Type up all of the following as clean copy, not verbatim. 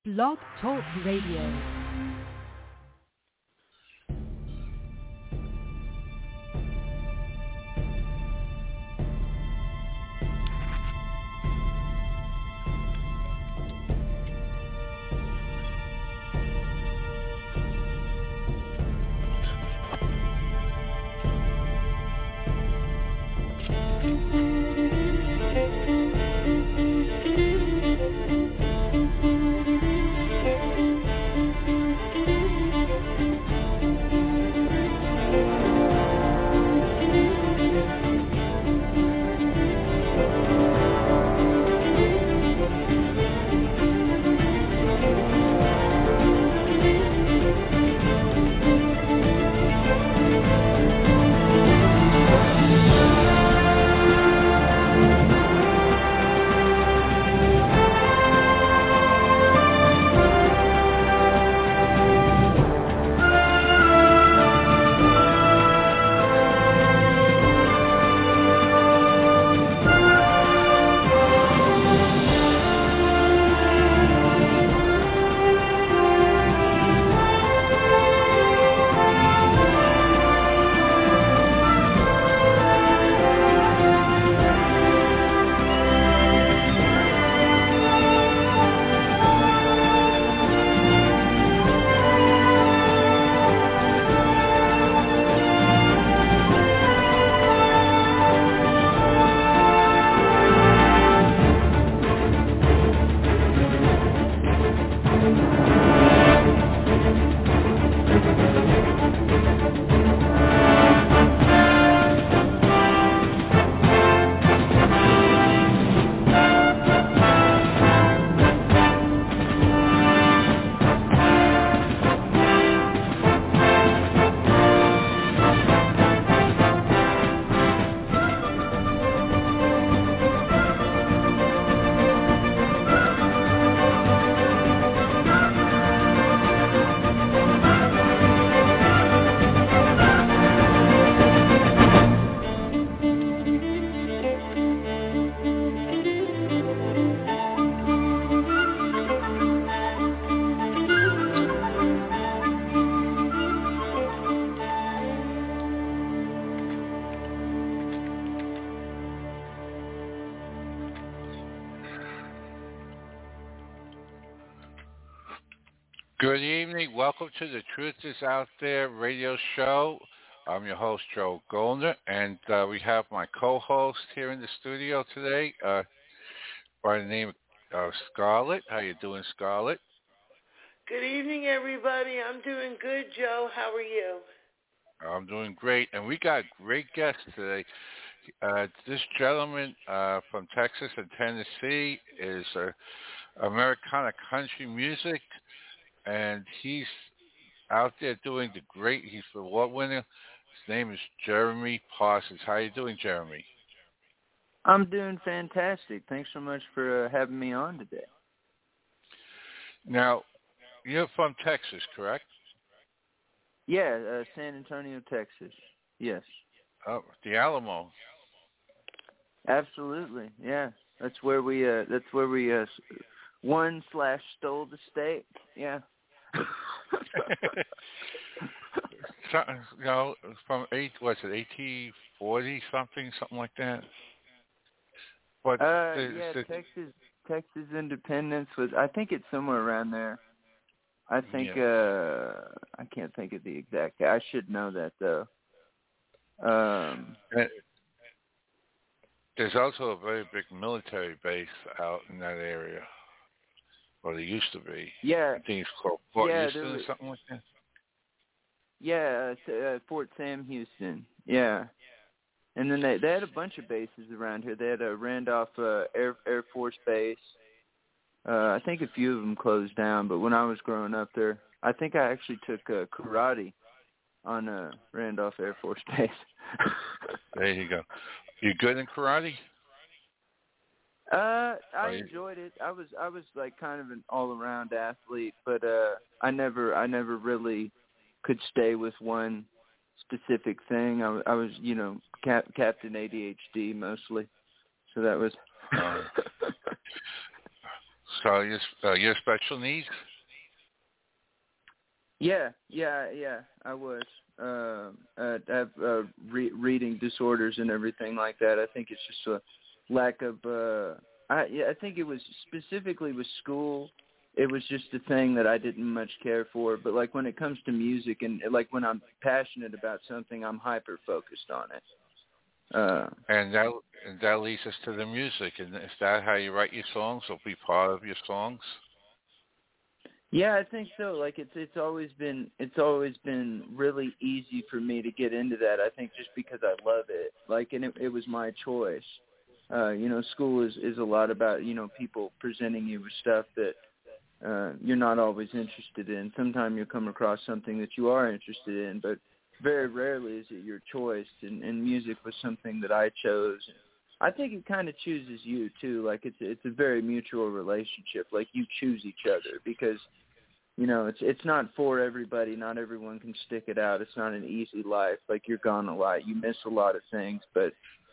Blog Talk Radio. Good evening. Welcome to the Truth is Out There radio show. I'm your host, Joe Goldner, and we have my co-host here in the studio today by the name of Scarlett. How you doing, Scarlett? Good evening, everybody. I'm doing good, Joe. How are you? I'm doing great, and we got great guests today. This gentleman from Texas and Tennessee is Americana country music, and he's out there doing the great. He's the award winner. His name is Jeremy Parsons. How you doing, Jeremy? I'm doing fantastic. Thanks so much for having me on today. Now, you're from Texas, correct? Yeah, San Antonio, Texas. Yes. Oh, the Alamo. Absolutely. Yeah, that's where we won/stole the state. Yeah. So, from 1840 something like that. But Texas independence was, I think it's somewhere around there. I think I can't think of the exact. I should know that though. There's also a very big military base out in that area. Well, there used to be. Yeah. I think it's called Fort Houston or something like that. Yeah, Fort Sam Houston. Yeah. And then they had a bunch of bases around here. They had a Randolph Air Force Base. I think a few of them closed down, but when I was growing up there, I think I actually took karate on Randolph Air Force Base. There you go. You good in karate? I enjoyed it. I was like kind of an all-around athlete, but I never really could stay with one specific thing. I was, Captain ADHD mostly, so that was. So your special needs? Yeah, I was. I have reading disorders and everything like that. I think it's just a lack of. I think it was specifically with school. It was just a thing that I didn't much care for. But like when it comes to music and like when I'm passionate about something, I'm hyper focused on it. And that leads us to the music. And is that how you write your songs? Or be part of your songs? Yeah, I think so. Like it's always been really easy for me to get into that. I think just because I love it. Like, and it was my choice. School is a lot about, people presenting you with stuff that you're not always interested in. Sometimes you'll come across something that you are interested in, but very rarely is it your choice. And music was something that I chose. I think it kind of chooses you too. Like it's a very mutual relationship. Like you choose each other because, it's not for everybody. Not everyone can stick it out. It's not an easy life. Like you're gone a lot. You miss a lot of things, but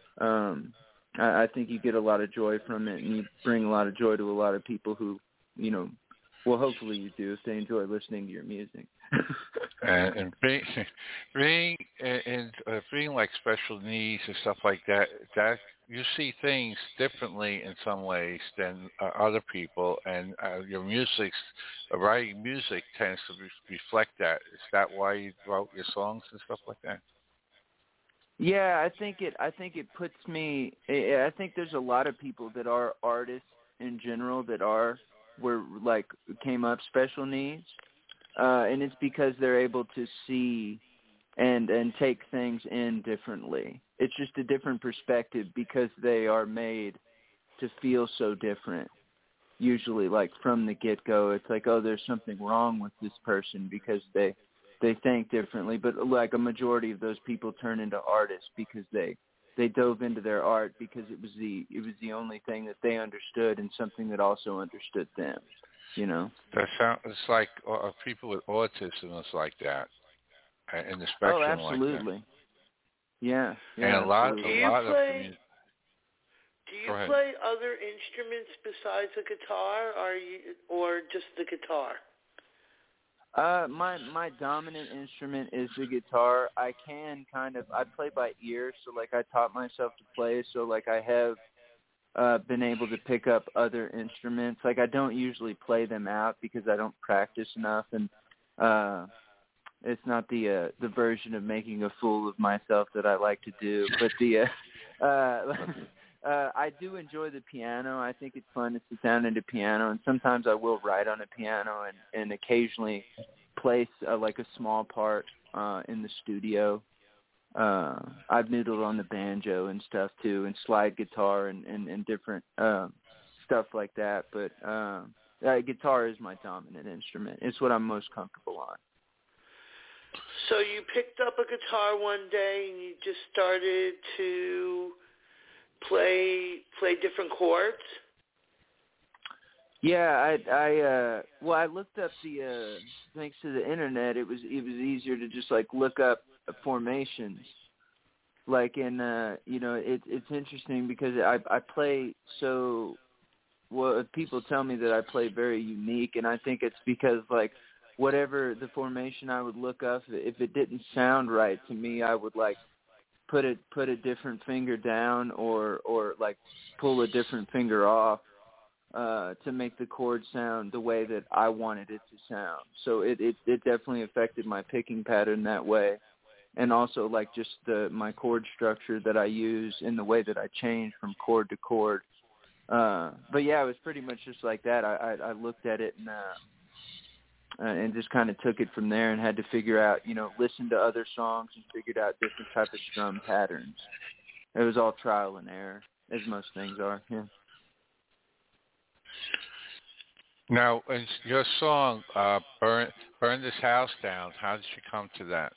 I think you get a lot of joy from it, and you bring a lot of joy to a lot of people who, well, hopefully you do if they enjoy listening to your music. and being like special needs and stuff like that, that you see things differently in some ways than other people, and your writing music tends to reflect that. Is that why you wrote your songs and stuff like that? Yeah, I think it puts me. I think there's a lot of people that are artists in general that came up special needs, and it's because they're able to see and take things in differently. It's just a different perspective because they are made to feel so different. Usually, like from the get-go, it's like, oh, there's something wrong with this person because they think differently. But like a majority of those people turn into artists because they dove into their art because it was the only thing that they understood and something that also understood them. It's like people with autism is like that, in the spectrum. Oh, absolutely. Like that. Yeah. And a lot of do you play other instruments besides the guitar, or just the guitar? My dominant instrument is the guitar. I play by ear, so like I taught myself to play, so like I have been able to pick up other instruments. Like I don't usually play them out because I don't practice enough, and it's not the version of making a fool of myself that I like to do. But I do enjoy the piano. I think it's fun to sit down at a piano, and sometimes I will write on a piano and occasionally place like a small part in the studio. I've noodled on the banjo and stuff too, and slide guitar and different stuff like that. But guitar is my dominant instrument. It's what I'm most comfortable on. So you picked up a guitar one day and you just started to play different chords? Yeah, I looked up thanks to the internet, it was easier to just like look up formations. Like it's interesting because I play people tell me that I play very unique, and I think it's because like whatever the formation I would look up, if it didn't sound right to me, I would like put a different finger down or like pull a different finger off to make the chord sound the way that I wanted it to sound. So it definitely affected my picking pattern that way, and also like just my chord structure that I use and the way that I change from chord to chord. But yeah, it was pretty much just like that. I looked at it and just kind of took it from there and had to figure out, listen to other songs and figured out different type of strum patterns. It was all trial and error, as most things are. Yeah. Now, in your song, Burn This House Down, how did you come to that?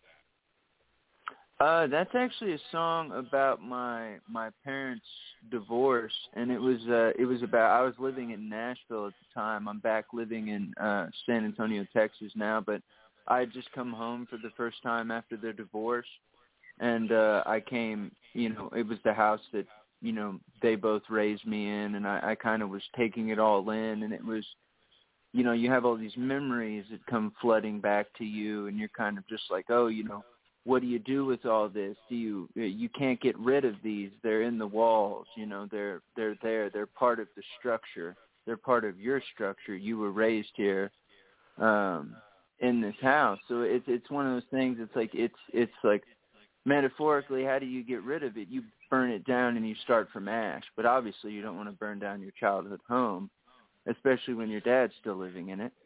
That's actually a song about my parents' divorce, and it was about, I was living in Nashville at the time. I'm back living in San Antonio, Texas now, but I had just come home for the first time after their divorce, and I came, it was the house that they both raised me in, and I kind of was taking it all in, and it was, you have all these memories that come flooding back to you, and you're kind of just like, oh, what do you do with all this? You can't get rid of these. They're in the walls, they're there. They're part of the structure. They're part of your structure. You were raised here in this house. So it's one of those things. It's like metaphorically, how do you get rid of it? You burn it down and you start from ash. But obviously you don't want to burn down your childhood home, especially when your dad's still living in it.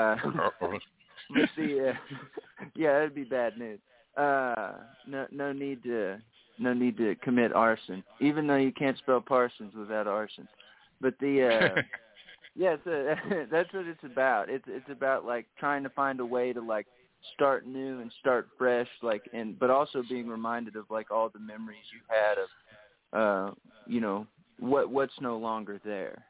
That'd be bad news. No need to commit arson, even though you can't spell Parsons without arson. But so that's what it's about. It's about like trying to find a way to like start new and start fresh, but also being reminded of like all the memories you had of, what's no longer there,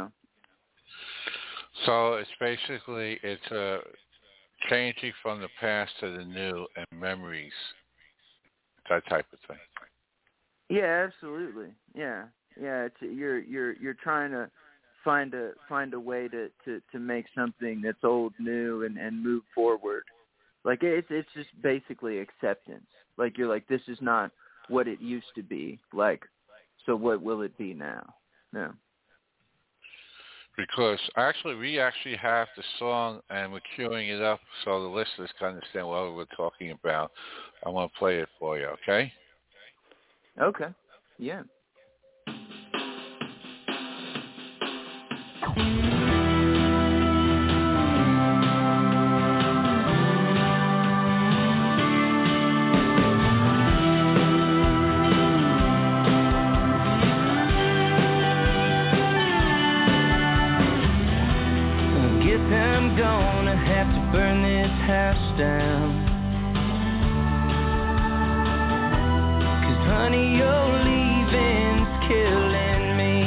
So it's basically changing from the past to the new and memories, that type of thing. Yeah, absolutely. Yeah. It's you're trying to find a way to make something that's old new and move forward. Like it's just basically acceptance. Like you're like, this is not what it used to be. Like, so what will it be now? No. Because we actually have the song and we're queuing it up so the listeners can understand what we're talking about. I want to play it for you, okay? Okay. Yeah. I'm gonna have to burn this house down, 'cause honey, your leaving's killing me.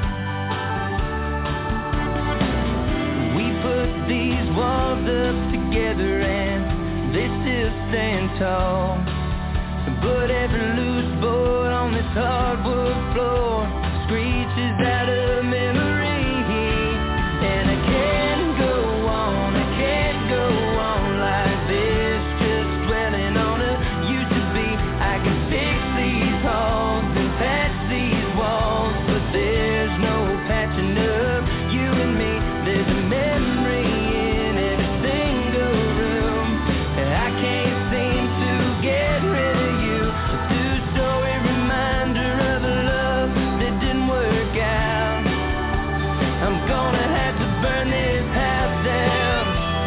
We put these walls up together and they still stand tall, but every loose board on this hardwood floor screeches out of memory. And I can't go on like this, just dwelling on a used to be. I can fix these halls and patch these walls, but there's no patching up you and me. There's a memory in every single room, and I can't seem to get rid of you. A two-story reminder of a love that didn't work out. I'm gonna have to burn this house down.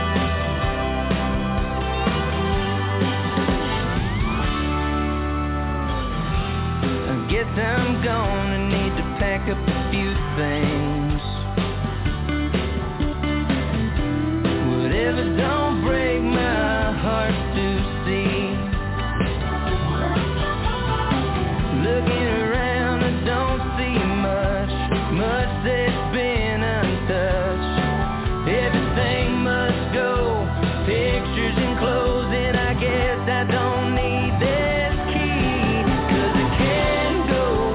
I guess I'm gonna need to pack up a few things. Whatever don't break my heart to see. Looking around, I don't see much that's been untouched. Everything must go, pictures and clothes, and I guess I don't need this key, 'cause I can't go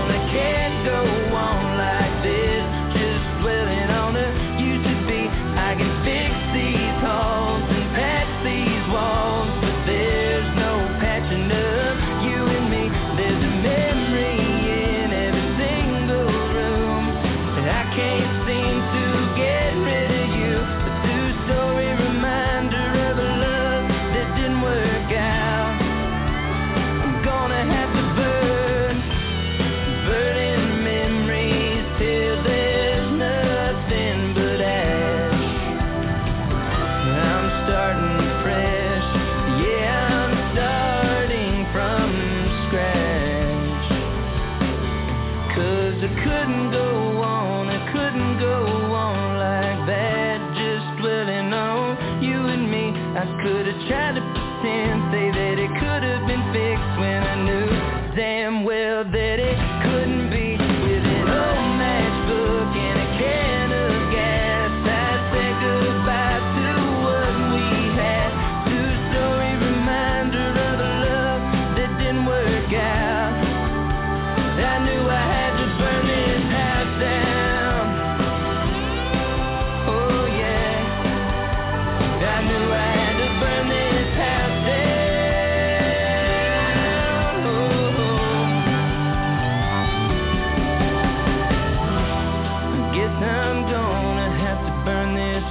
on like this, just dwelling on the used to be. I can fix these halls and patch these walls, but there's no patching up you and me. There's a memory in every single room, and I can't seem to get rid of you. A two-story reminder of a love that didn't work out. I'm gonna have to burning memories till there's nothing but ash.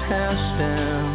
house down.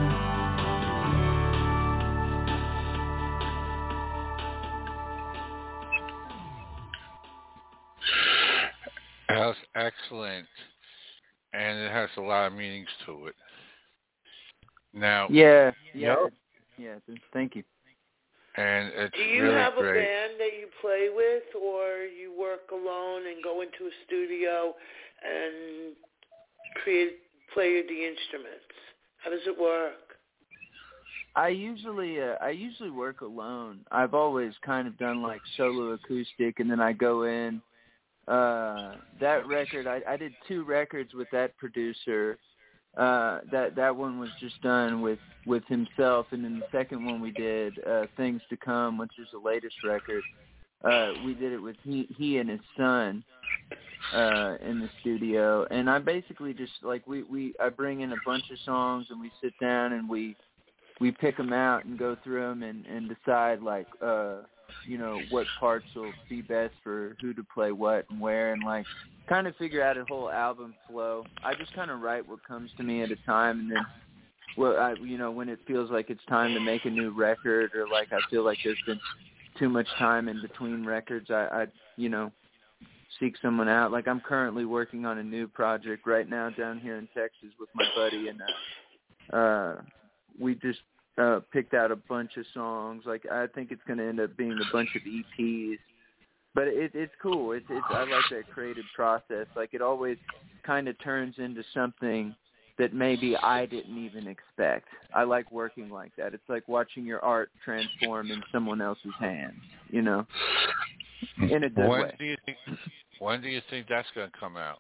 That's excellent, and it has a lot of meanings to it. Now, Yeah. Thank you. and it's Do you really have a great. band that you play with, or you work alone and go into a studio and play the instruments? How does it work? I usually work alone. I've always kind of done like solo acoustic, and then I go in. That record, I did 2 records with that producer. That one was just done with himself, and then the second one we did, Things to Come, which is the latest record. We did it with he and his son in the studio, and I basically just like I bring in a bunch of songs and we sit down and we pick them out and go through them and decide like what parts will be best for who to play what and where, and like kind of figure out a whole album flow. I just kind of write what comes to me at a time, and then when it feels like it's time to make a new record, or like I feel like there's been too much time in between records, I seek someone out. Like I'm currently working on a new project right now down here in Texas with my buddy, and we just picked out a bunch of songs. Like I think it's going to end up being a bunch of EPs, but it's cool. It's I like that creative process. Like it always kind of turns into something that maybe I didn't even expect. I like working like that. It's like watching your art transform in someone else's hands, in a good way. When do you think that's going to come out?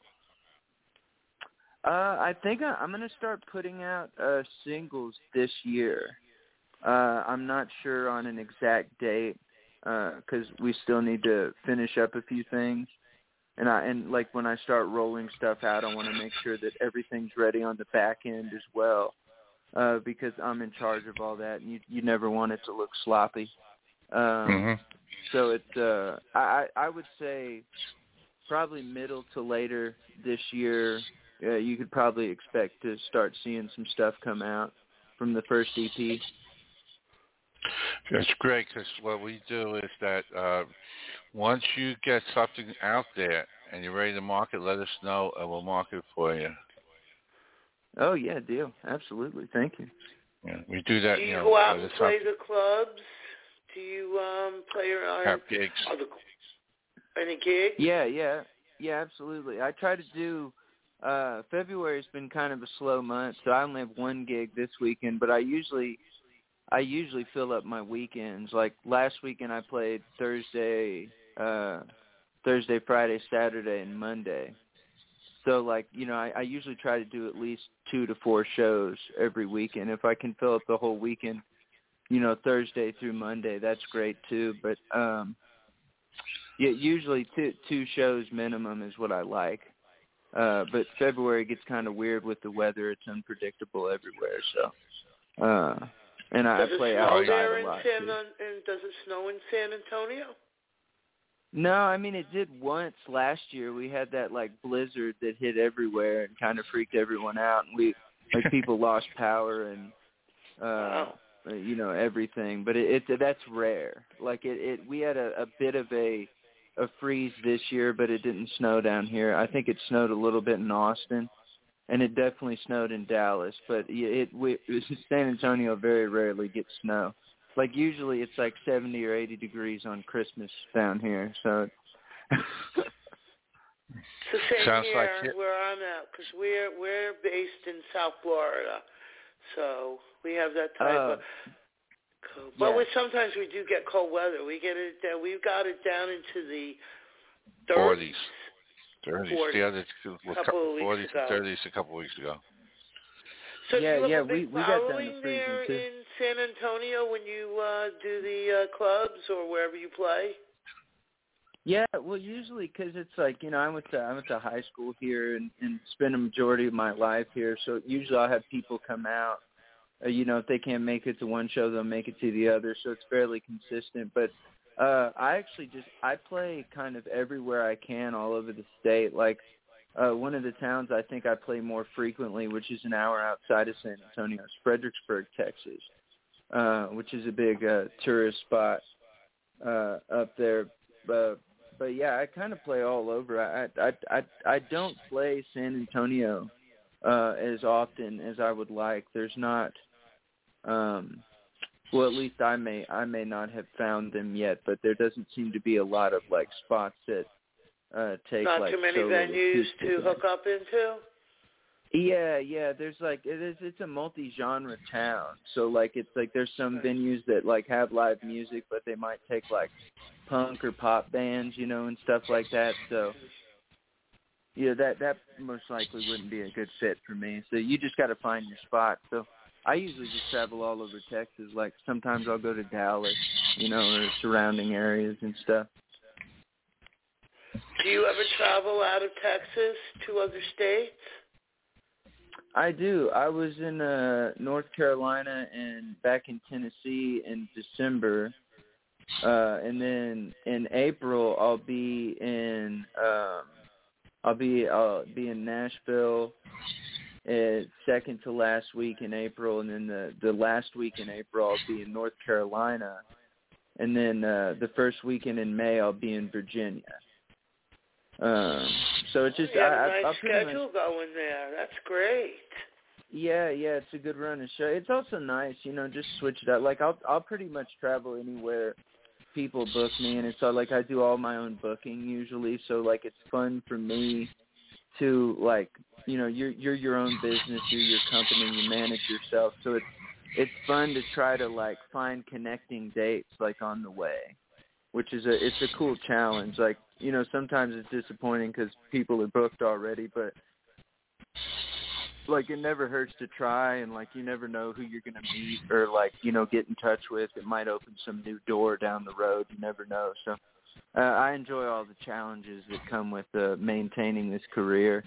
I think I'm going to start putting out singles this year. I'm not sure on an exact date because we still need to finish up a few things. And like when I start rolling stuff out, I want to make sure that everything's ready on the back end as well, because I'm in charge of all that, and you never want it to look sloppy. So it's I would say probably middle to later this year. You could probably expect to start seeing some stuff come out from the first EP. That's great, because what we do is that once you get something out there and you're ready to market, let us know and we'll market for you. Oh, yeah, deal. Absolutely. Thank you. Yeah, we do that. Do you go out and play the clubs? Do you play your have gigs? Any gigs? Yeah, absolutely. I try to do February's been kind of a slow month, so I only have 1 gig this weekend, but I usually fill up my weekends. Like last weekend I played Thursday, Friday, Saturday, and Monday. So like, I usually try to do at least 2 to 4 shows every weekend. If I can fill up the whole weekend, Thursday through Monday, that's great too. But usually two shows minimum is what I like. But February gets kind of weird with the weather. It's unpredictable everywhere. So, and I play outside a lot too. And does it snow in San Antonio? No, I mean it did once last year. We had that like blizzard that hit everywhere and kind of freaked everyone out. And people lost power and everything. But that's rare. Like we had a bit of a freeze this year, but it didn't snow down here. I think it snowed a little bit in Austin, and it definitely snowed in Dallas. But San Antonio very rarely gets snow. Like usually it's like 70 or 80 degrees on Christmas down here. So it's the same sounds here like where I'm at, because we're based in South Florida, so we have that type of. But sometimes we do get cold weather. We've got it down into the 40s. 30s. The other 40s and 30s a couple weeks ago. So do you have a big we got down to following there too. in San Antonio when you do the clubs or wherever you play? Yeah, well, usually because it's like, I went to high school here and spent a majority of my life here. So usually I'll have people come out. If they can't make it to one show, they'll make it to the other. So it's fairly consistent. But I play kind of everywhere I can all over the state. Like one of the towns I think I play more frequently, which is an hour outside of San Antonio, is Fredericksburg, Texas, which is a big tourist spot up there. But yeah, I kind of play all over. I don't play San Antonio as often as I would like. There's not, well, at least I may not have found them yet, but there doesn't seem to be a lot of like spots that take not like too many solo venues acoustic to hook up into. Yeah. There's like it's a multi-genre town, so like it's like there's some venues that like have live music, but they might take like punk or pop bands, you know, and stuff like that. So yeah, that most likely wouldn't be a good fit for me. So you just got to find your spot. So I usually just travel all over Texas. Like sometimes I'll go to Dallas, you know, or surrounding areas and stuff. Do you ever travel out of Texas to other states? I do. I was in North Carolina and back in Tennessee in December, and then in April I'll be in Nashville. Second to last week in April, and then the last week in April I'll be in North Carolina, and then the first weekend in May I'll be in Virginia. So it's just you have a I'll nice pretty schedule much, going there. That's great. Yeah, it's a good run of show. It's also nice, you know, just switch it up. Like I'll pretty much travel anywhere people book me, and it's all like I do all my own booking usually. So like it's fun for me to like, you know, you're your own business, you're your company, you manage yourself. So it's fun to try to like find connecting dates like on the way, which is it's a cool challenge. Like, you know, sometimes it's disappointing because people are booked already, but like it never hurts to try, and like you never know who you're gonna meet or like, you know, get in touch with. It might open some new door down the road. You never know. So I enjoy all the challenges that come with maintaining this career.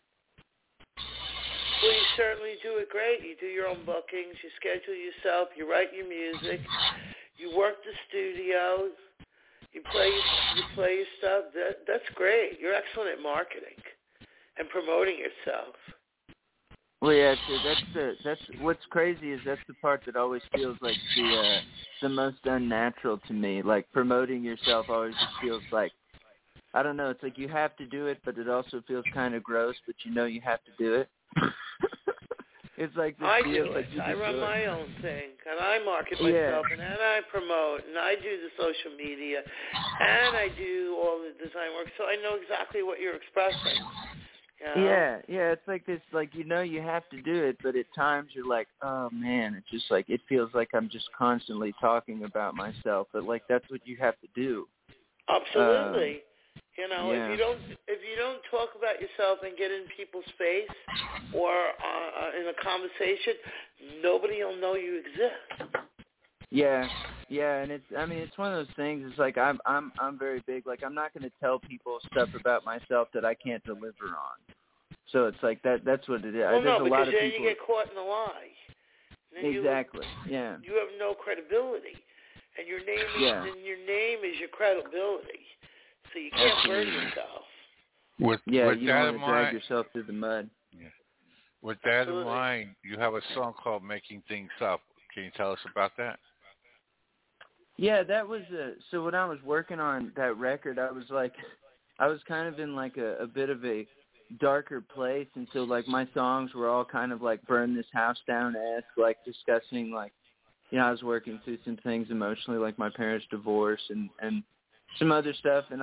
Well, you certainly do it great. You do your own bookings, you schedule yourself, you write your music, you work the studios, you play your stuff. That's great. You're excellent at marketing and promoting yourself. Well, yeah, that's what's crazy is that's the part that always feels like the most unnatural to me. Like promoting yourself always just feels like, I don't know, it's like you have to do it, but it also feels kind of gross, but you know you have to do it. It's like this I deal, do like it. I run my own thing, and I market myself, and I promote, and I do the social media, and I do all the design work, so I know exactly what you're expressing. You know? Yeah, it's like this, like, you know you have to do it, but at times you're like, oh man, it's just like, it feels like I'm just constantly talking about myself, but like that's what you have to do. Absolutely. You know, yeah. if you don't talk about yourself and get in people's face or in a conversation, nobody will know you exist. Yeah, and it's one of those things. It's like I'm very big. Like I'm not going to tell people stuff about myself that I can't deliver on. So it's like that's what it is. Well, There's no, a lot because of then people. you get caught in a lie. Exactly. Yeah. You have no credibility, and your name is your credibility. So you can't burn yourself. With you don't that want in to drag mind, yourself through the mud. Yeah. With that in mind, you have a song called "Making Things Up." Can you tell us about that? Yeah, that was so when I was working on that record, I was kind of in like a bit of a darker place, and so like my songs were all kind of like burn this house down-esque, like discussing like, you know, I was working through some things emotionally, like my parents' divorce and some other stuff, and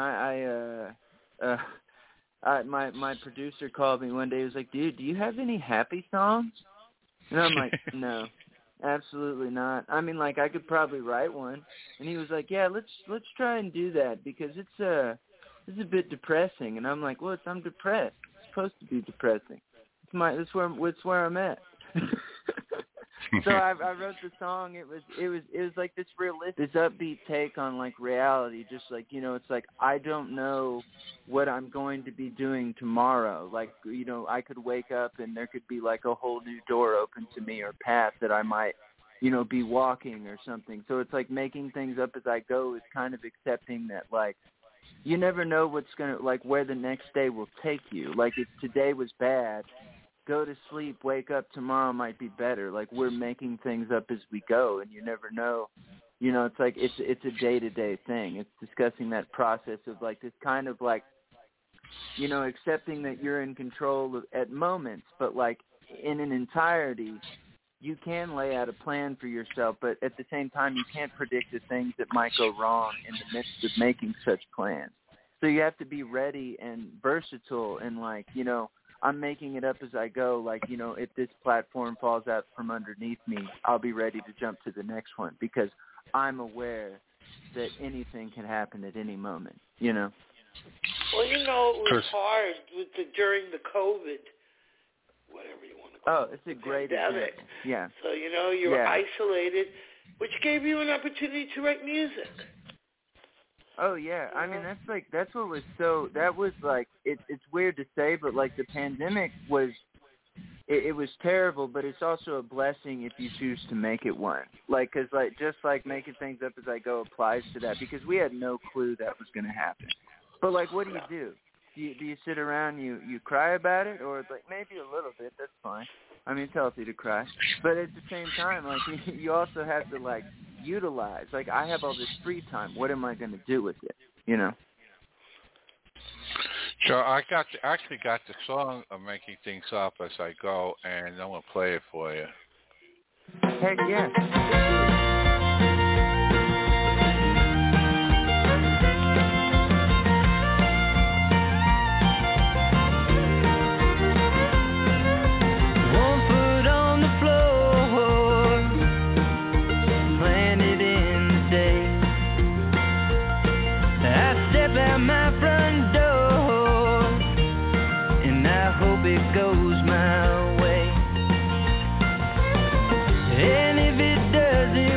my producer called me one day. He was like, "Dude, do you have any happy songs?" And I'm like, "No, absolutely not. I mean, like I could probably write one." And he was like, "Yeah, let's try and do that because it's a bit depressing." And I'm like, "Well, I'm depressed. It's supposed to be depressing. It's where I'm at." So I wrote the song. It was like this realistic, this upbeat take on like reality. Just like, you know, it's like I don't know what I'm going to be doing tomorrow. Like, you know, I could wake up and there could be like a whole new door open to me or path that I might, you know, be walking or something. So it's like making things up as I go is kind of accepting that, like, you never know what's going to, like, where the next day will take you. Like, if today was bad, go to sleep, wake up, tomorrow might be better. Like, we're making things up as we go, and you never know. You know, it's like it's a day-to-day thing. It's discussing that process of, like, this kind of, like, you know, accepting that you're in control at moments, but, like, in an entirety, you can lay out a plan for yourself, but at the same time, you can't predict the things that might go wrong in the midst of making such plans. So you have to be ready and versatile and, like, you know, I'm making it up as I go. Like, you know, if this platform falls out from underneath me, I'll be ready to jump to the next one because I'm aware that anything can happen at any moment, you know? Well, you know, it was hard during the COVID, whatever you want to call it. Oh, it's a great pandemic. example. Yeah. So, you know, you were isolated, which gave you an opportunity to write music. Oh, yeah. I mean, that's what was so, that was like, it's weird to say, but like the pandemic was, it was terrible, but it's also a blessing if you choose to make it one. Like, cause like, just like making things up as I go applies to that because we had no clue that was going to happen. But like, what do? Do you sit around, you cry about it, or like maybe a little bit, that's fine. I mean, it's healthy to cry. But at the same time, like, you also have to, like, utilize. Like, I have all this free time. What am I going to do with it, you know? So I actually got the song of Making Things Up as I go, and I'm going to play it for you. Heck yeah. Goes my way, and if it doesn't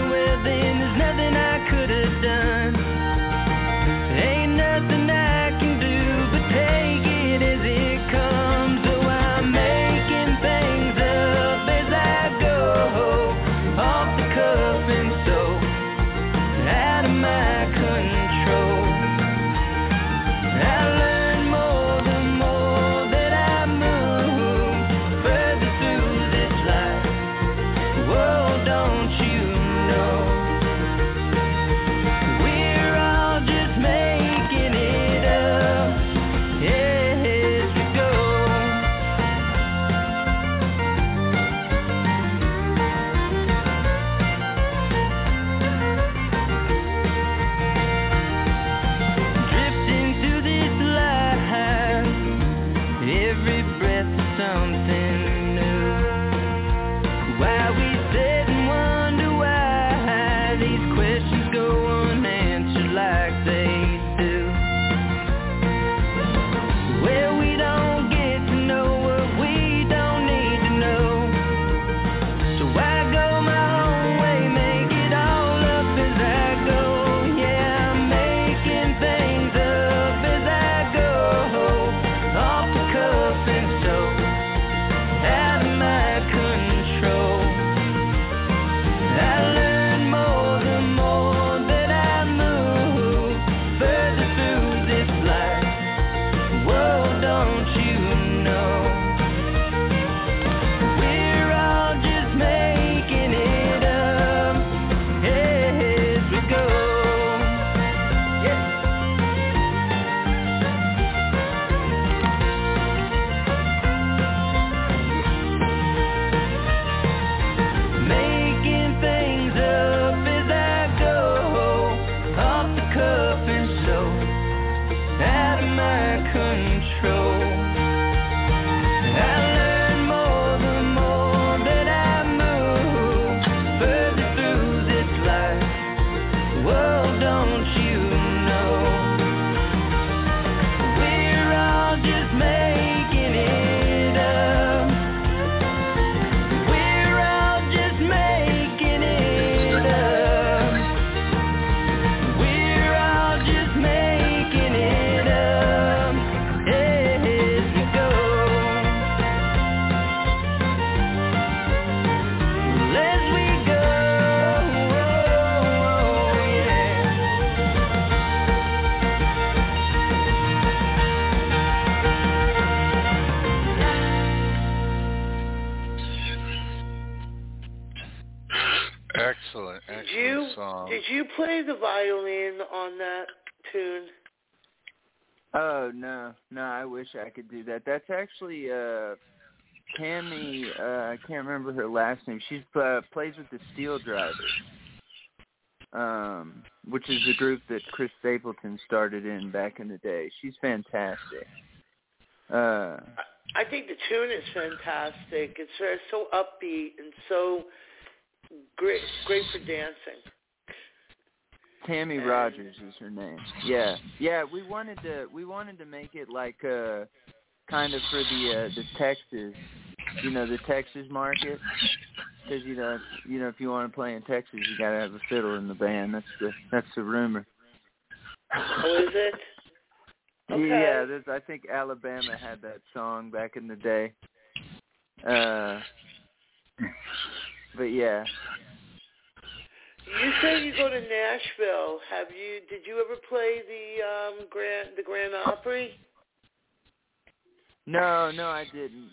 Excellent song. Did you play the violin on that tune? Oh, no, I wish I could do that. That's actually Tammy, I can't remember her last name. She plays with the Steel Drivers, which is the group that Chris Stapleton started in back in the day. She's fantastic. I think the tune is fantastic. It's so upbeat and so great for dancing. Tammy Rogers is her name. Yeah. We wanted to make it like kind of for the Texas, the Texas market, because if you want to play in Texas, you gotta have a fiddle in the band. That's the rumor. Oh, is it? Okay. Yeah, I think Alabama had that song back in the day. But yeah. You say you go to Nashville. Did you ever play the Grand Opry? No, I didn't.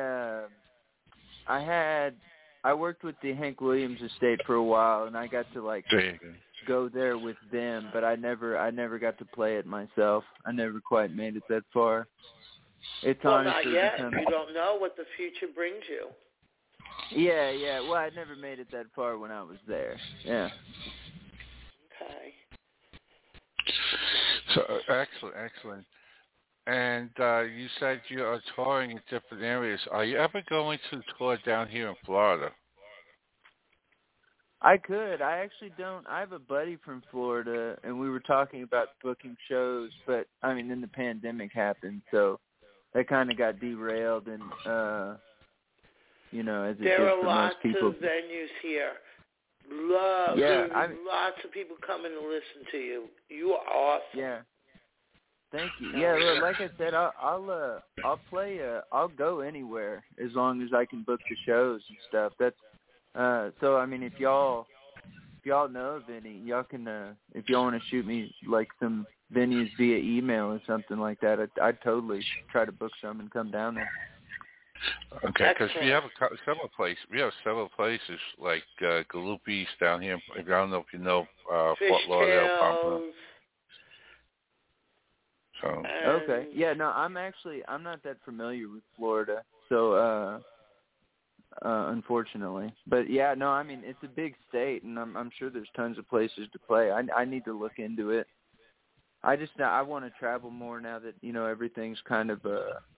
I worked with the Hank Williams estate for a while, and I got to go there with them, but I never got to play it myself. I never quite made it that far. It's honestly not yet. You don't know what the future brings you. Yeah. Well, I never made it that far when I was there. Yeah. Okay. So excellent. And you said you are touring in different areas. Are you ever going to tour down here in Florida? I could. I actually don't. I have a buddy from Florida, and we were talking about booking shows, but, then the pandemic happened, so that kind of got derailed, and, as it did for most people. There are lots of venues here. Lots of people coming to listen to you. You are awesome. Yeah. Thank you. Yeah, like I said, I'll play. I'll go anywhere as long as I can book the shows and stuff. That's so. If y'all know of any, y'all can. If y'all want to shoot me some venues via email or something like that, I'd totally try to book some and come down there. Okay, because we have several places. We have several places like Galuppi's down here. I don't know if you know Fort Lauderdale, Pompano. So. Okay. Yeah, no, I'm not that familiar with Florida, so unfortunately. But yeah, no, it's a big state, and I'm sure there's tons of places to play. I need to look into it. I want to travel more now that everything's kind of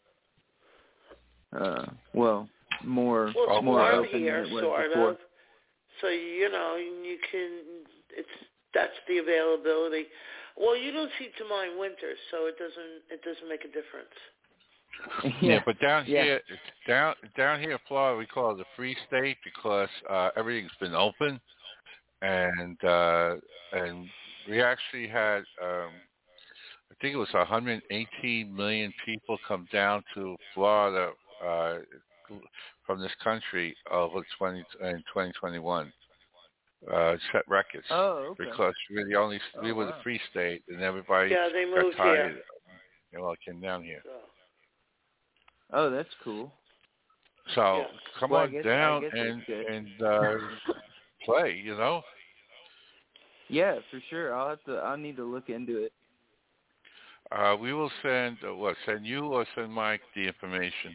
more open here, than it was sort before. of. So you can. That's the availability. Well, you don't see to mine winter, so it doesn't make a difference. Yeah, but down here in Florida, we call it the Free State because everything's been open, and we actually had I think it was 118 million people come down to Florida from this country over 2021. Set records. Oh, okay. Because we were the Free State, and everybody they moved got tired. Here. Came down here. Oh, that's cool. So come on down and play. Yeah, for sure. I'll need to look into it. We will send you or send Mike the information.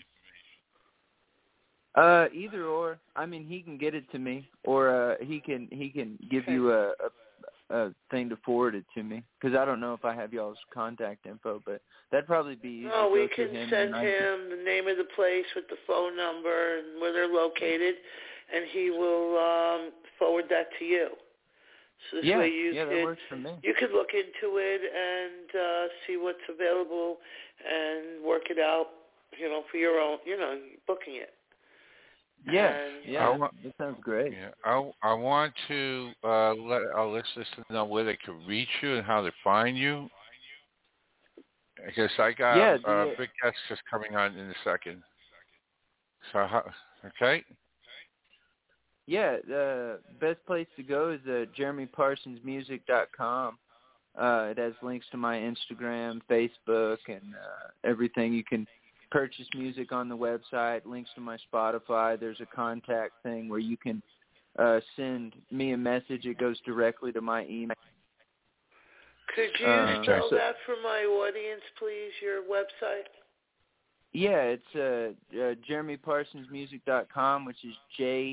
Either or. He can get it to me, or he can give you a thing to forward it to me, because I don't know if I have y'all's contact info, but that'd probably be easy. No, we can send him the name of the place with the phone number and where they're located, and he will forward that to you. So this way that works for me. You could look into it and see what's available and work it out, for your own, booking it. Yeah, that sounds great. Yeah, I want to let our listeners know where they can reach you and how to find you. Because I got a big guest just coming on in a second. So, okay? Yeah, the best place to go is JeremyParsonsMusic.com. It has links to my Instagram, Facebook, and everything. You can purchase music on the website, links to my Spotify. There's a contact thing where you can send me a message. It goes directly to my email. Could you spell that for my audience, please, your website? Yeah, it's JeremyParsonsMusic.com, which is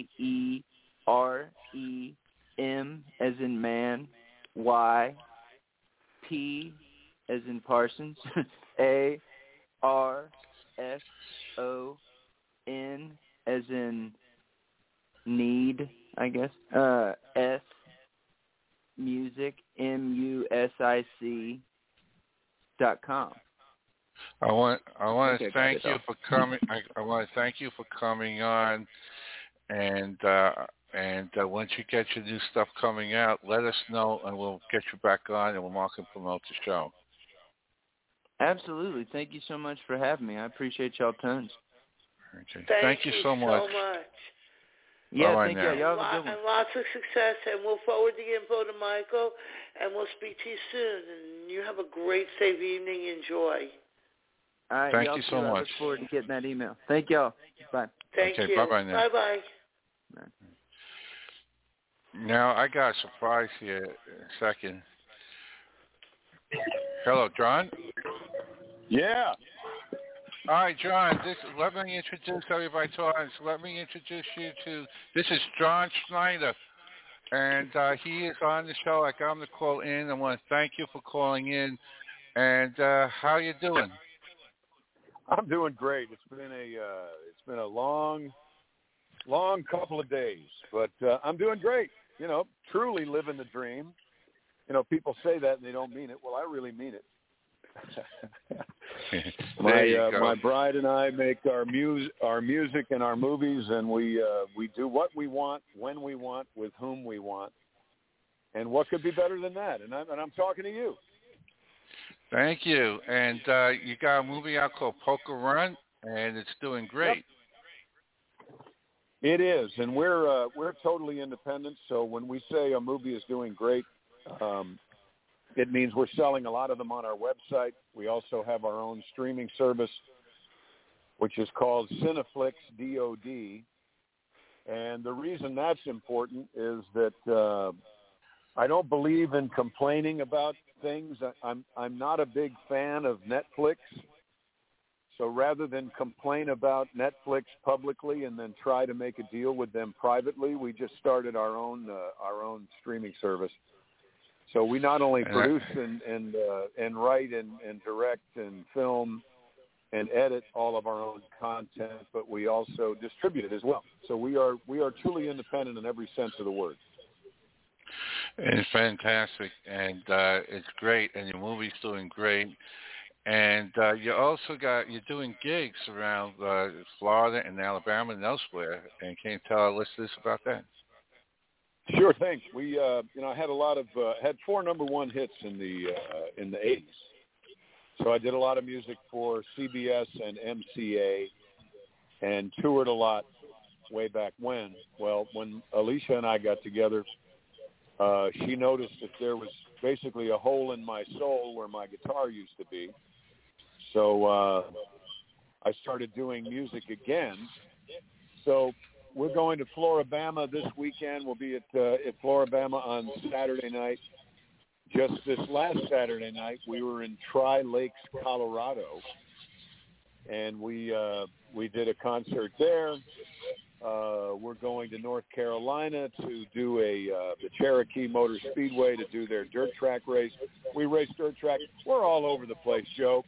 JEREM as in man, Y, P as in Parsons, ARSON as in need, I guess, S music MUSIC.com. I want to thank you for coming. I want to thank you for coming on, and once you get your new stuff coming out, let us know, and we'll get you back on, and we'll mark and promote the show. Absolutely. Thank you so much for having me. I appreciate y'all tons. Okay. Thank you so much. Yeah, Bye thank you. Y'all have a good one. And lots of success, and we'll forward the info to Michael, and we'll speak to you soon. And you have a great, safe evening. Enjoy. All right, thank you so much. I look forward to getting that email. Thank y'all. Bye. Thank you. Bye-bye now. Bye-bye. Now, I got a surprise here in a second. Hello, John? Yeah. All right, John, let me introduce everybody to us. Let me introduce you to, this is John Schneider, and he is on the show. I got him to call in. I want to thank you for calling in. And how you doing? I'm doing great. It's been a long couple of days, but I'm doing great. You know, truly living the dream. You know, people say that and they don't mean it. Well, I really mean it. My bride and I make our music and our movies, and we do what we want, when we want, with whom we want, and what could be better than that? And I'm talking to you. Thank you. And you got a movie out called Poker Run, and it's doing great. Yep. It is, and we're totally independent. So when we say a movie is doing great, it means we're selling a lot of them on our website. We also have our own streaming service, which is called Cineflix DOD. And the reason that's important is that I don't believe in complaining about things. I'm not a big fan of Netflix. So rather than complain about Netflix publicly and then try to make a deal with them privately, we just started our own streaming service. So we not only produce and write and direct and film and edit all of our own content, but we also distribute it as well. So we are truly independent in every sense of the word. It's fantastic, and it's great, and your movie's doing great. And you're doing gigs around Florida and Alabama and elsewhere. And can you tell our listeners about that? Sure thing. We, I had had 4 number 1 hits in the 80s. So I did a lot of music for CBS and MCA, and toured a lot way back when. Well, when Alicia and I got together, she noticed that there was basically a hole in my soul where my guitar used to be. So I started doing music again. So we're going to Floribama this weekend. We'll be at Floribama on Saturday night. Just this last Saturday night, we were in Tri-Lakes, Colorado, and we did a concert there. We're going to North Carolina to do the Cherokee Motor Speedway to do their dirt track race. We race dirt track. We're all over the place, Joe.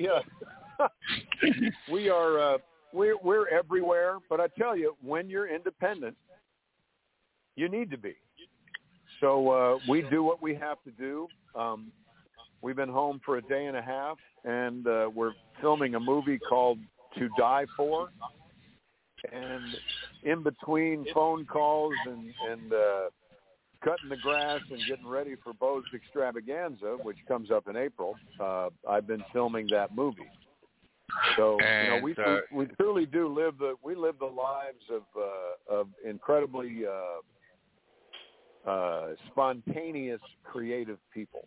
We're everywhere. But I tell you, when you're independent, you need to be. So we do what we have to do. We've been home for a day and a half, and we're filming a movie called To Die For. And in between phone calls and cutting the grass and getting ready for Bo's Extravaganza, which comes up in April, I've been filming that movie. So we truly do live the lives of incredibly spontaneous, creative people.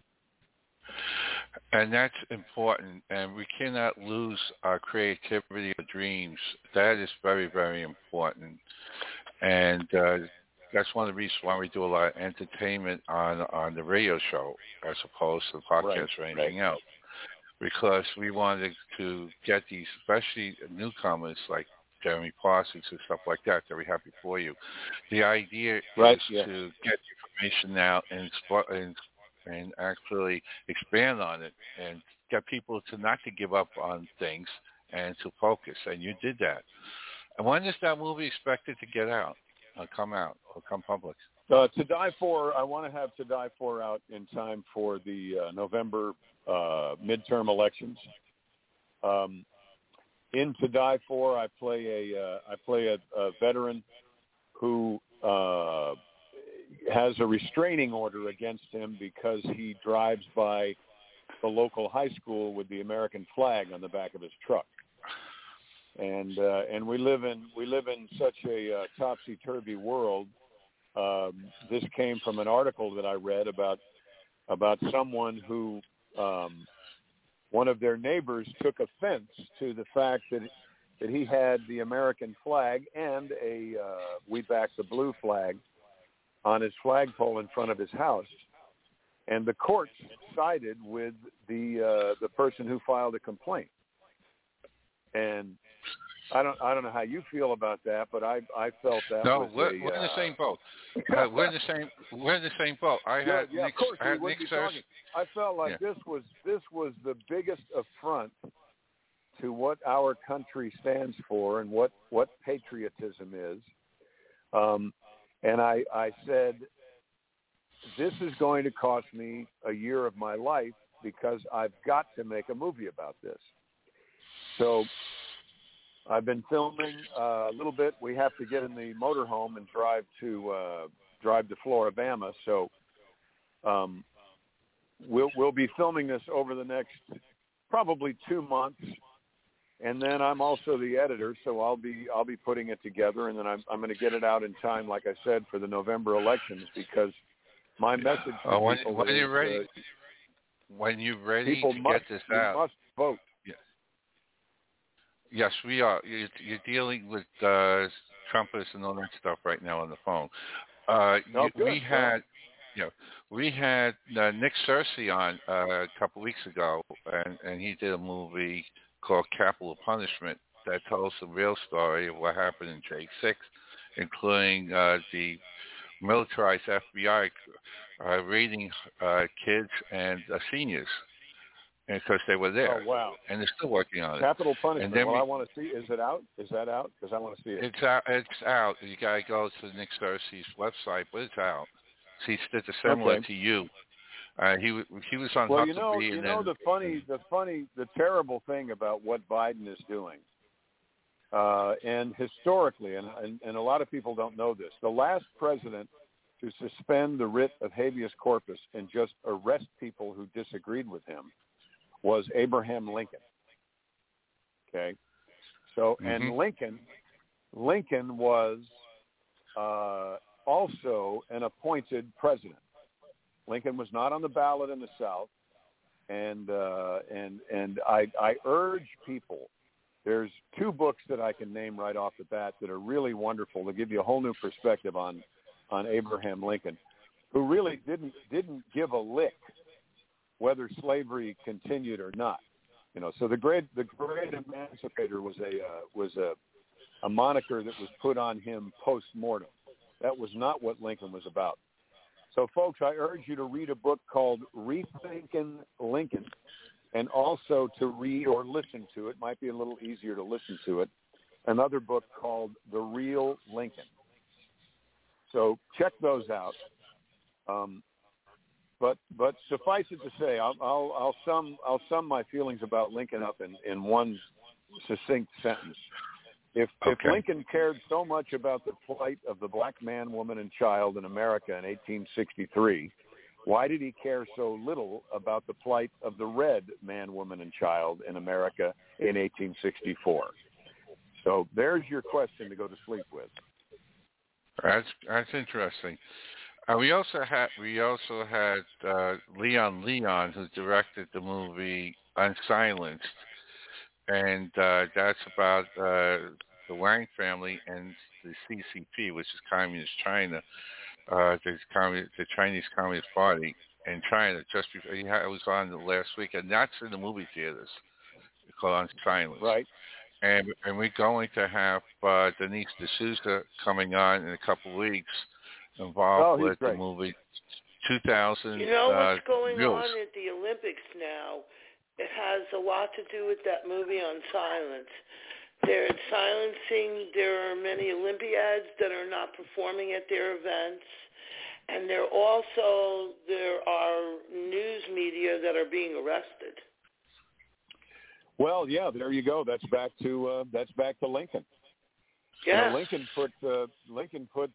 And that's important, and we cannot lose our creativity or dreams. That is very, very important. And That's one of the reasons why we do a lot of entertainment on the radio show as opposed to the podcast or anything else. Because we wanted to get these, especially newcomers like Jeremy Parsons and stuff like that we have before you. The idea is to get information out and actually expand on it and get people to not to give up on things and to focus. And you did that. And when is that movie expected to get out, come public? To Die For, I want to have To Die For out in time for the November midterm elections. In To Die For, I play a veteran who has a restraining order against him because he drives by the local high school with the American flag on the back of his truck. And we live in such a topsy-turvy world. This came from an article that I read about someone who one of their neighbors took offense to the fact that he had the American flag and a We Back the Blue flag on his flagpole in front of his house, and the courts sided with the person who filed a complaint. And I don't know how you feel about that, but I felt that. No, we're in the same boat. We're in the same boat. I had Nick Searcy. I felt like this was the biggest affront to what our country stands for and what patriotism is. And I said, this is going to cost me a year of my life because I've got to make a movie about this. So I've been filming a little bit. We have to get in the motorhome and drive to Floribama. So we'll be filming this over the next probably 2 months, and then I'm also the editor, so I'll be putting it together, and then I'm going to get it out in time, like I said, for the November elections, because my message to when people you're ready, to get this out, you must vote. Yes, we are. You're dealing with Trumpers and all that stuff right now on the phone. We had Nick Searcy on a couple of weeks ago, and he did a movie called Capital Punishment that tells the real story of what happened in J6, including the militarized FBI raiding kids and seniors. And because they were there. Oh, wow. And they're still working on it. Capital Punishment. And then I want to see. Is it out? Is that out? Because I want to see it. It's out. It's out. You got to go to Nick Searcy's website, but it's out. See, it's similar to you. He was on Huckabee. The terrible thing about what Biden is doing, and historically, and a lot of people don't know this, the last president to suspend the writ of habeas corpus and just arrest people who disagreed with him was Abraham Lincoln. Okay, so and Lincoln was also an appointed president. Lincoln was not on the ballot in the South, and I urge people. There's 2 books that I can name right off the bat that are really wonderful to give you a whole new perspective on Abraham Lincoln, who really didn't give a lick whether slavery continued or not. You know, so the great emancipator was a moniker that was put on him post-mortem. That was not what Lincoln was about. So, folks, I urge you to read a book called Rethinking Lincoln, and also to read or listen to it. Might be a little easier to listen to it. Another book called The Real Lincoln. So check those out. But suffice it to say, I'll sum my feelings about Lincoln up in one succinct sentence. If Lincoln cared so much about the plight of the black man, woman, and child in America in 1863, why did he care so little about the plight of the red man, woman, and child in America in 1864? So there's your question to go to sleep with. That's interesting. We also had Leon, who directed the movie Unsilenced, and that's about the Wang family, and the CCP, which is Communist China, the Chinese Communist Party in China. Just before I was on the last week, and that's in the movie theaters. It's called On Silence. Right. And we're going to have Denise D'Souza coming on in a couple of weeks, involved with the movie 2000. You know what's going Mules. on at the Olympics now? It has a lot to do with that movie On Silence. They're silencing. There are many Olympiads that are not performing at their events, and there are news media that are being arrested. Well, yeah, there you go. That's back to Lincoln. Yeah, Lincoln put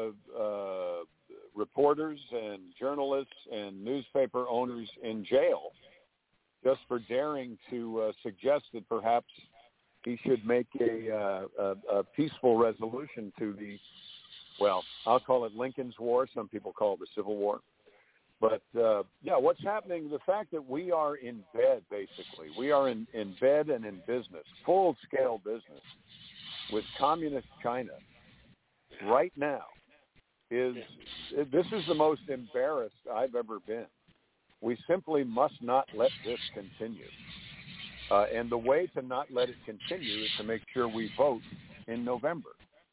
reporters and journalists and newspaper owners in jail just for daring to suggest that perhaps he should make a peaceful resolution to the, well, I'll call it Lincoln's War. Some people call it the Civil War. But, what's happening, the fact that we are in bed, basically, we are in bed and in business, full-scale business with communist China right now this is the most embarrassed I've ever been. We simply must not let this continue. And the way to not let it continue is to make sure we vote in November.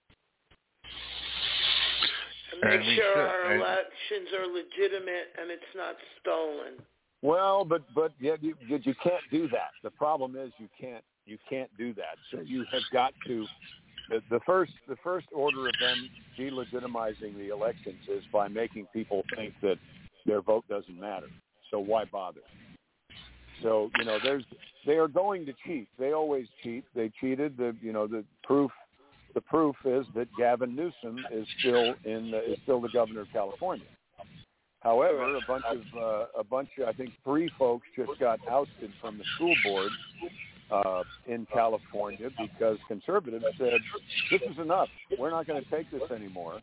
Make sure our elections are legitimate and it's not stolen. Well, but you can't do that. The problem is you can't do that. So you have got to. The first order of them delegitimizing the elections is by making people think that their vote doesn't matter. So why bother? So they are going to cheat. They always cheat. They cheated. The proof is that Gavin Newsom is still the governor of California. However, a bunch I think 3 folks just got ousted from the school board in California because conservatives said, this is enough. We're not going to take this anymore.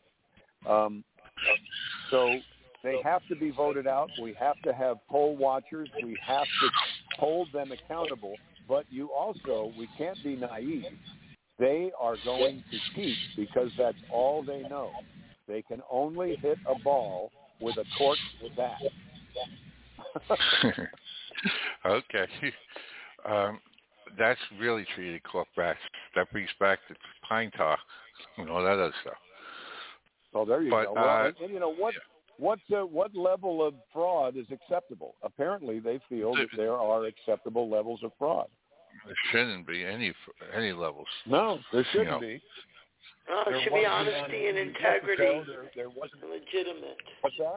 So they have to be voted out. We have to have poll watchers. We have to hold them accountable. But we can't be naive. They are going to cheat because that's all they know. They can only hit a ball with a cork bat. Okay. That's really treated cork bats. That brings back the pine tar and all that other stuff. Oh, there you go. Well, and what level of fraud is acceptable? Apparently, they feel that there are acceptable levels of fraud. There shouldn't be any levels. No, there shouldn't be. No, it should be honesty and integrity. There wasn't legitimate. What's that?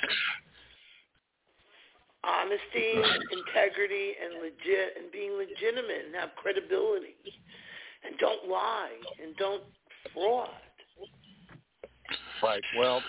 Honesty, integrity, and being legitimate and have credibility, and don't lie and don't fraud. Right. Well,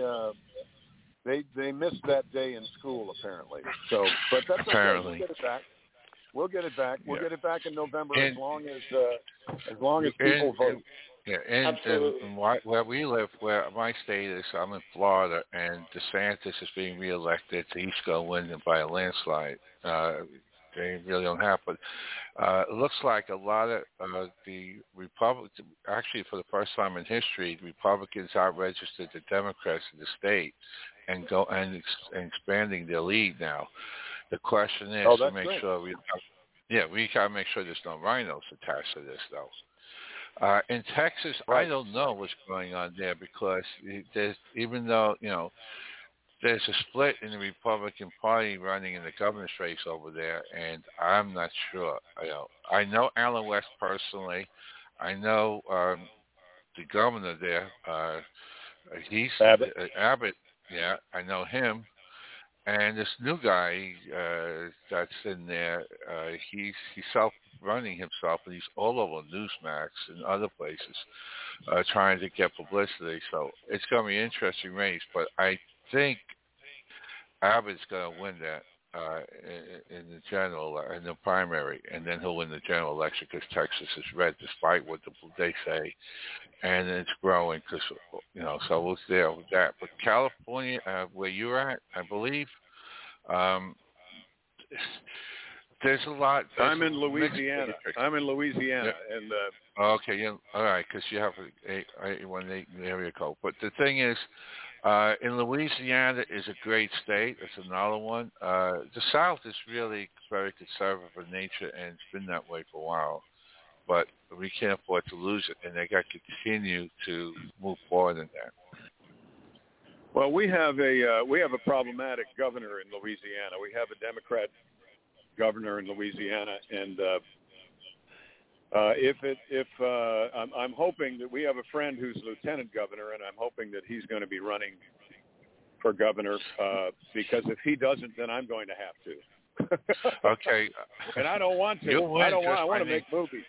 they missed that day in school apparently. So, but that's okay. Apparently. We'll get it back. We'll get it back in November as long as people vote. Yeah, and where we live, where my state is, I'm in Florida, and DeSantis is being reelected. So he's going to win by a landslide. They really don't have, but it looks like a lot of the Republicans, actually for the first time in history, Republicans out-registered the Democrats in the state and expanding their lead now. The question is to make sure we got to make sure there's no rhinos attached to this, though. In Texas, I don't know what's going on there because even though there's a split in the Republican Party running in the governor's race over there, and I'm not sure. I know Alan West personally. I know the governor there. He's Abbott. Yeah, I know him. And this new guy that's in there, he's self-running himself, and he's all over Newsmax and other places trying to get publicity. So it's going to be an interesting race, but I think Abbott's going to win that in the primary, and then he'll win the general election because Texas is red, despite what they say, and it's growing because so we'll see with that. But California, where you're at, I believe, there's a lot. I'm in Louisiana. Yeah. And okay, yeah, all right, because you have a 1 area code. But the thing is, in Louisiana is a great state. It's another one. The South is really very conservative in nature, and it's been that way for a while. But we can't afford to lose it, and they got to continue to move forward in that. Well, we have a problematic governor in Louisiana. We have a Democrat governor in Louisiana, and I'm hoping that we have a friend who's lieutenant governor, and I'm hoping that he's going to be running for governor because if he doesn't, then I'm going to have to. Okay. And I don't want to. I want to make movies.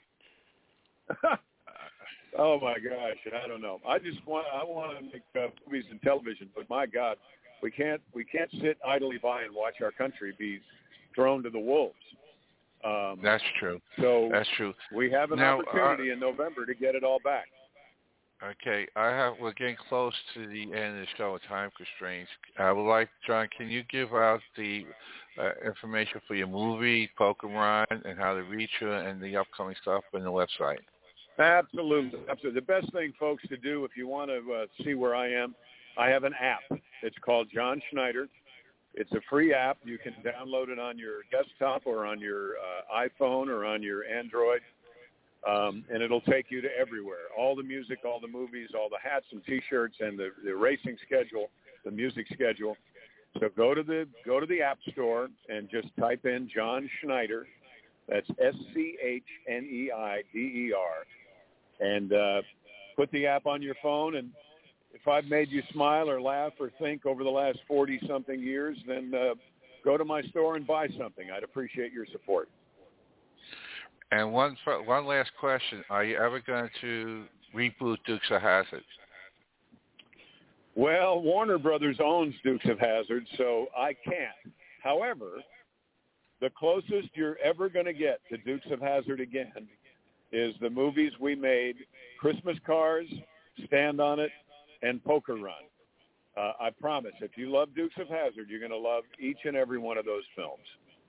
Oh my gosh, I don't know. I want to make movies and television, but my God, we can't sit idly by and watch our country be thrown to the wolves. That's true. So that's true. We have an opportunity in November to get it all back. Okay, we're getting close to the end of the show with time constraints. I would like, John, can you give out the information for your movie, Pokemon, and how to reach you, and the upcoming stuff on the website? Absolutely. The best thing, folks, to do if you want to see where I am, I have an app. It's called John Schneider. It's a free app. You can download it on your desktop or on your iPhone or on your Android, and it'll take you to everywhere. All the music, all the movies, all the hats and T-shirts, and the racing schedule, the music schedule. So go to the App Store and just type in John Schneider. That's SCHNEIDER. And put the app on your phone, and if I've made you smile or laugh or think over the last 40-something years, then go to my store and buy something. I'd appreciate your support. And one last question. Are you ever going to reboot Dukes of Hazzard? Well, Warner Brothers owns Dukes of Hazzard, so I can't. However, the closest you're ever going to get to Dukes of Hazzard again is the movies we made, Christmas Cars, Stand on It, and Poker Run. I promise, if you love Dukes of Hazzard, you're going to love each and every one of those films.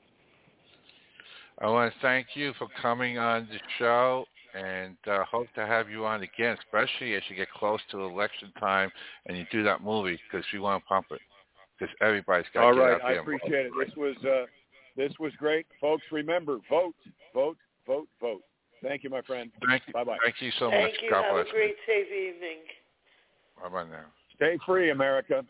I want to thank you for coming on the show, and hope to have you on again, especially as you get close to election time and you do that movie, because we want to pump it, because everybody's got to get out there. All right, I appreciate it. This was great. Folks, remember, vote, vote, vote, vote. Thank you, my friend. Thank you. Bye-bye. Thank you so much. Thank you. God Have bless a great, safe evening. Bye-bye now. Stay free, America.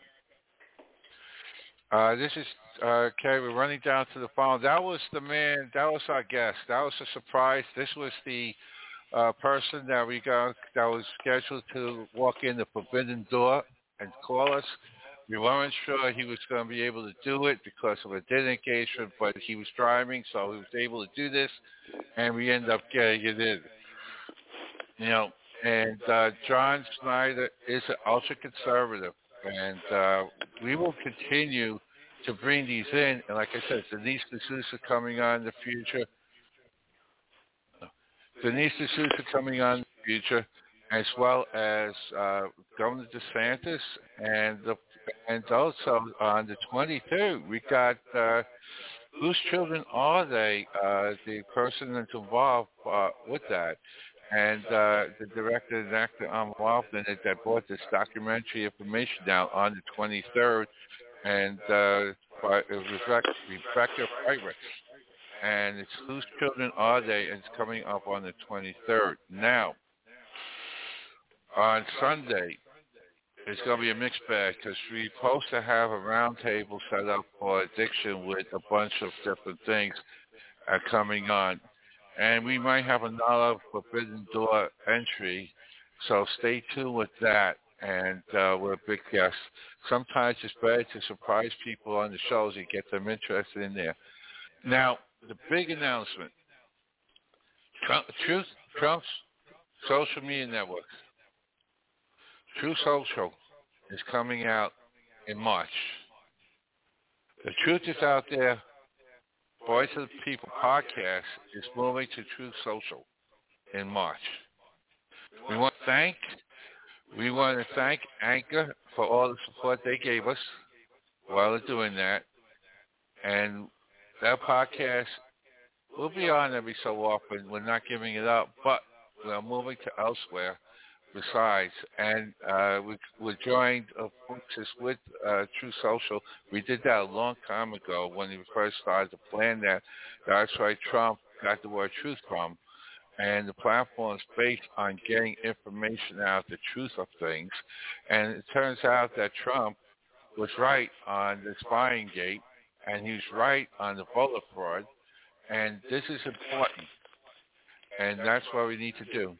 This is Kerry. We're running down to the phone. That was the man. That was our guest. That was a surprise. This was the person that we got that was scheduled to walk in the forbidden door and call us. We weren't sure he was going to be able to do it because of a dead engagement, but he was driving, so he was able to do this, and we ended up getting it in. You know, and John Schneider is an ultra-conservative, and we will continue to bring these in. And like I said, Denise D'Souza coming on in the future. Denise D'Souza coming on in the future, as well as Governor DeSantis, and also on the 23rd, we got Whose Children Are They? The person that's involved with that. And the director and actor involved in it that brought this documentary information down on the 23rd, and it was Rebecca Friedrich. And it's Whose Children Are They? And it's coming up on the 23rd. Now, on Sunday, it's going to be a mixed bag because we're supposed to have a round table set up for addiction with a bunch of different things coming on. And we might have another Forbidden Door entry, so stay tuned with that. And we're a big guest. Sometimes it's better to surprise people on the shows and get them interested in there. Now, the big announcement, Trump's social media networks. Truth Social is coming out in March. The Truth is Out There. Voice of the People podcast is moving to Truth Social in March. We want to thank Anchor for all the support they gave us while they're doing that. And that podcast, we'll be on every so often. We're not giving it up, but we're moving to elsewhere besides. And we're joined forces with Truth Social. We did that a long time ago when we first started to plan that. That's why Trump got the word truth from. And the platform is based on getting information out, the truth of things. And it turns out that Trump was right on the spying gate, and he's right on the voter fraud. And this is important. And that's what we need to do.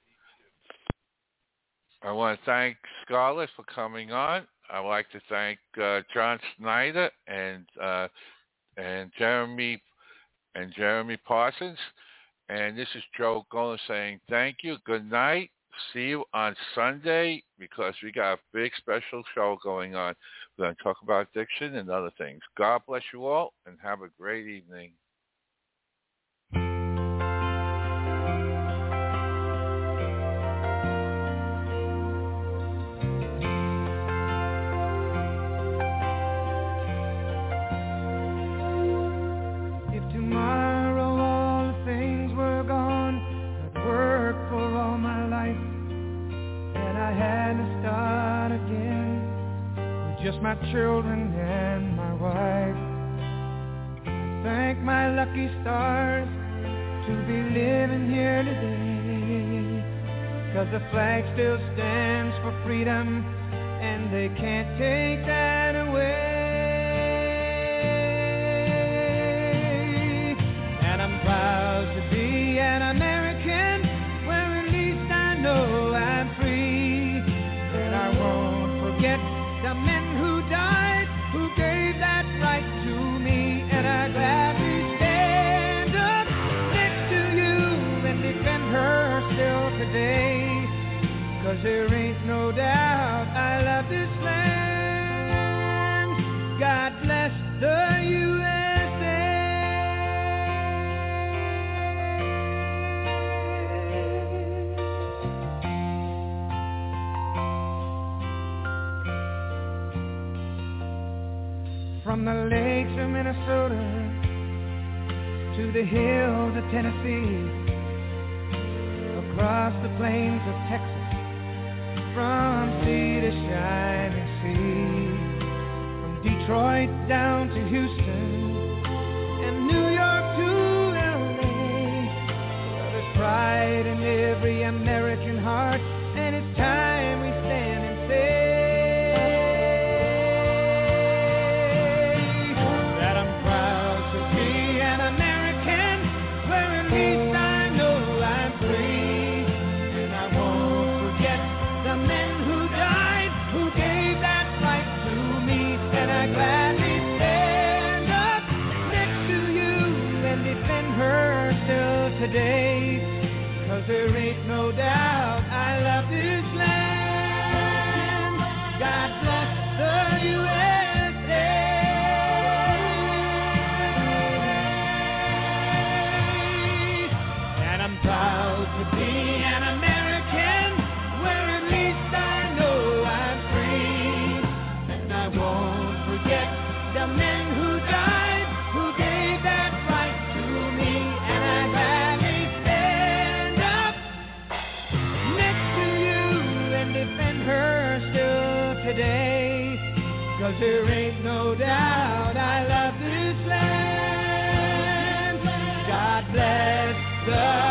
I want to thank Scarlett for coming on. I'd like to thank John Snyder and Jeremy Parsons. And this is Joe Golan saying thank you. Good night. See you on Sunday because we got a big special show going on. We're going to talk about addiction and other things. God bless you all and have a great evening. Just my children and my wife. Thank my lucky stars to be living here today. 'Cause the flag still stands for freedom and they can't take that away. And I'm proud to be an American where at least I know I'm free. And I won't forget the men who died, who gave that right to me, and I gladly stand up next to you and defend her still today, 'cause there ain't no doubt I love this land. God bless the USA. From the lakes of Minnesota to the hills of Tennessee, across the plains of Texas, from sea to shining sea, from Detroit down to Houston and New York to LA. Well, there's pride in every American heart, and it's time we stand and say today, 'cause there ain't no doubt I love this land. God bless the USA. And I'm proud to be an American where at least I know I'm free. And I won't forget the men who died, who gave that right to me. And I her still today, 'cause there ain't no doubt I love this land. God bless the